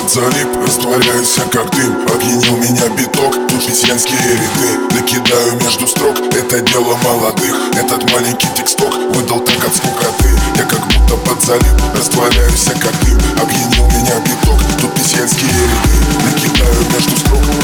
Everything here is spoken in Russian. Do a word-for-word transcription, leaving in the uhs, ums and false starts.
залип, растворяюсь я как дым. Опьянил меня биток, тут весенские ряды. Накидаю между строк, это дело молодых. Этот маленький тексток выдал так от скукоты. Я как будто под залип, растворяюсь я как дым. Опьянил меня биток, тут весенские ряды. Накидаю между строк,